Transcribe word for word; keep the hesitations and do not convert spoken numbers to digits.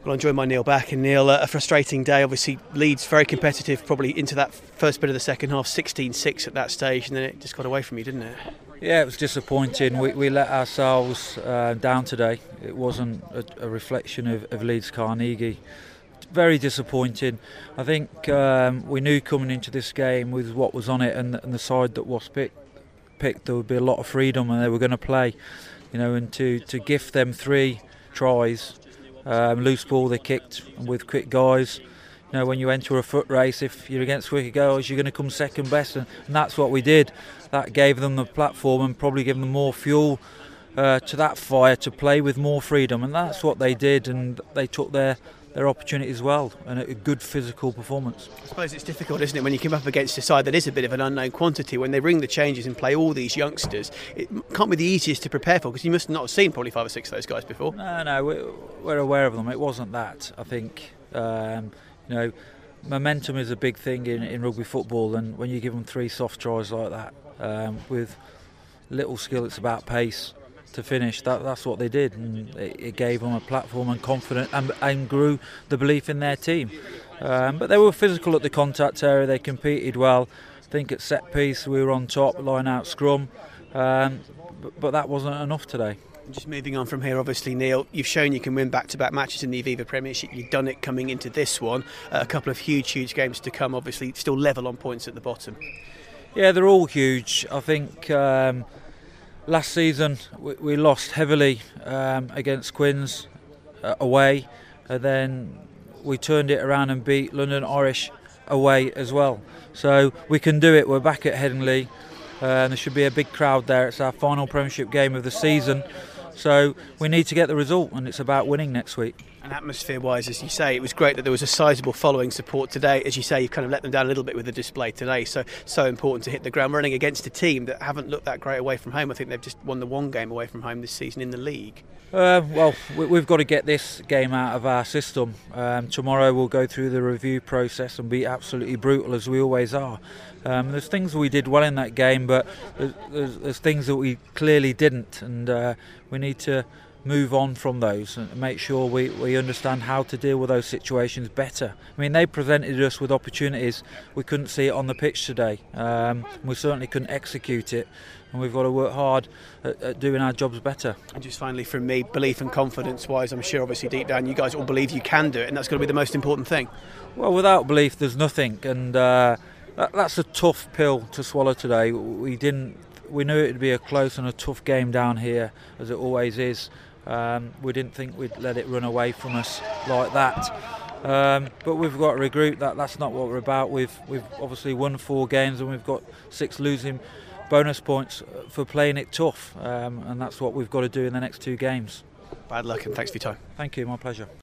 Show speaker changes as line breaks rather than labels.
Well, I'm joined by Neil Back, and Neil, uh, a frustrating day. Obviously, Leeds very competitive, probably into that first bit of the second half, sixteen six at that stage, and then it just got away from you, didn't it?
Yeah, it was disappointing. We, we let ourselves uh, down today. It wasn't a, a reflection of, of Leeds Carnegie. Very disappointing. I think um, we knew coming into this game with what was on it and, and the side that was picked, picked, there would be a lot of freedom and they were going to play. You know, and to, to gift them three tries, um, loose ball they kicked with quick guys. You know, when you enter a foot race, if you're against quicker goals, you're going to come second best, and, and that's what we did. That gave them the platform and probably gave them more fuel uh, to that fire to play with more freedom, and that's what they did, and they took their their opportunities well, and a good physical performance.
I suppose it's difficult, isn't it, when you come up against a side that is a bit of an unknown quantity, when they bring the changes and play all these youngsters. It can't be the easiest to prepare for, because you must not have seen probably five or six of those guys before.
No, no, we're, we're aware of them. It wasn't that. I think, um, you know, momentum is a big thing in, in rugby football, and when you give them three soft tries like that, um, with little skill, it's about pace to finish. That, that's what they did, and it, it gave them a platform and confidence, and, and grew the belief in their team. Um, but they were physical at the contact area. They competed well. I think at set piece we were on top, line out scrum, um, but, but that wasn't enough today.
Just moving on from here, obviously, Neil, you've shown you can win back-to-back matches in the Aviva Premiership. You've done it coming into this one. Uh, a couple of huge, huge games to come, obviously, still level on points at the bottom.
Yeah, they're all huge. I think um, last season we, we lost heavily um, against Quins uh, away, and then we turned it around and beat London Irish away as well. So we can do it. We're back at Headingley. Uh, there should be a big crowd there. It's our final Premiership game of the season. So we need to get the result, and it's about winning next week.
And atmosphere-wise, as you say, it was great that there was a sizable following support today. As you say, you've kind of let them down a little bit with the display today. So, so important to hit the ground running against a team that haven't looked that great away from home. I think they've just won the one game away from home this season in the league.
Uh, well, we, we've got to get this game out of our system. Um, tomorrow we'll go through the review process and be absolutely brutal, as we always are. Um, there's things we did well in that game, but there's, there's, there's things that we clearly didn't, and uh, we need to move on from those and make sure we, we understand how to deal with those situations better. I mean, they presented us with opportunities. We couldn't see it on the pitch today. Um, we certainly couldn't execute it, and we've got to work hard at, at doing our jobs better.
And just finally from me, belief and confidence wise, I'm sure obviously deep down you guys all believe you can do it, and that's got to be the most important thing.
Well, without belief there's nothing, and uh, that, that's a tough pill to swallow today. We didn't we knew it would be a close and a tough game down here, as it always is. Um, we didn't think we'd let it run away from us like that, um, but we've got to regroup. That that's not what we're about. We've we've obviously won four games and we've got six losing bonus points for playing it tough, um, and that's what we've got to do in the next two games.
Bad luck and thanks for your time.
Thank you, my pleasure.